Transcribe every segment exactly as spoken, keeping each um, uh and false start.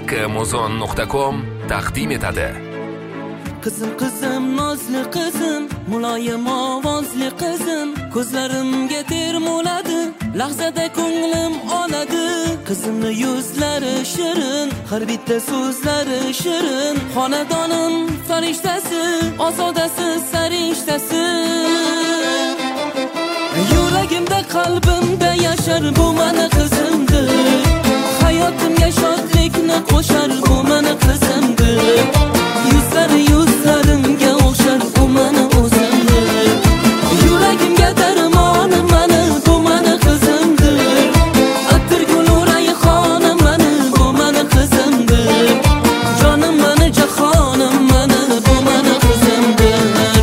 Muzon nuqta com taqdim etadi. Qizim qizim nozli qizim, muloyim ovozli qizim, ko'zlarimga termuladi, lahzada ko'nglim oladi. Qizimni yuzlari shirin, har bitta so'zlari shirin, xonadonim farishtasi, ozodasi sarishtasi. Yuragimda qalbimda yashar bu meni qizimdir, hayotimga shodlikni qo'shar bu meni qizimdir. Yuzlari yuzlarimga o'xshar bu meni o'zimdir, yuragimga darmoni meni bu meni qizimdir. Atir gul rayhonim meni bu meni qizimdir, jonim meni jahonim meni bu meni qizimdir.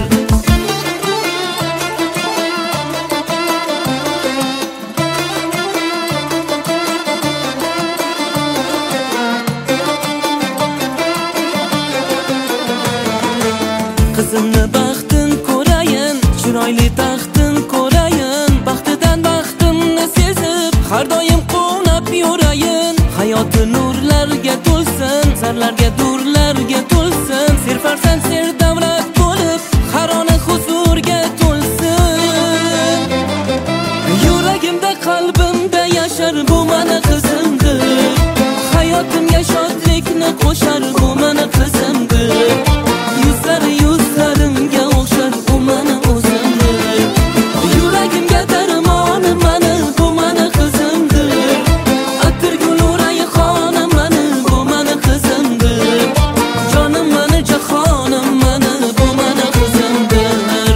Qizimni baxtin ko'rayin, chiroyli taxtin ko'rayin, baxtidan baxtimni sezib har doim quvnab yurayin. Hayoti nurlarga to'lsin, sarlarga durlarga to'lsin, serfarsan ser davlat bo'lib qaroni huzurga to'lsin. Yuragimda qalbimda yashar bu meni qizimdir, hayotimga shodlikni qo'shar bu meni qizimdir. Yuzlari yuzlarimga o'xshar bu meni o'zimdir, yuragimga darmoni meni bu meni qizimdir. Atir gul rayhonim meni bu meni qizimdir, jonim meni jahonim meni bu meni qizimdir.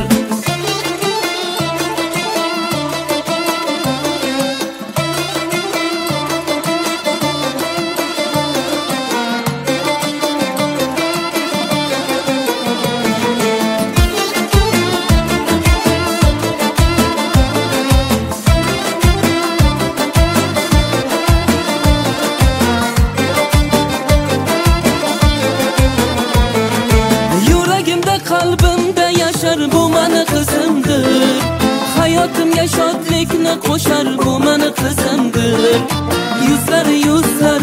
Qalbimda yashar bu meni qizimdir, hayotimga shodlikni qo'shar bu meni qizimdir. Yuzlari yuzlari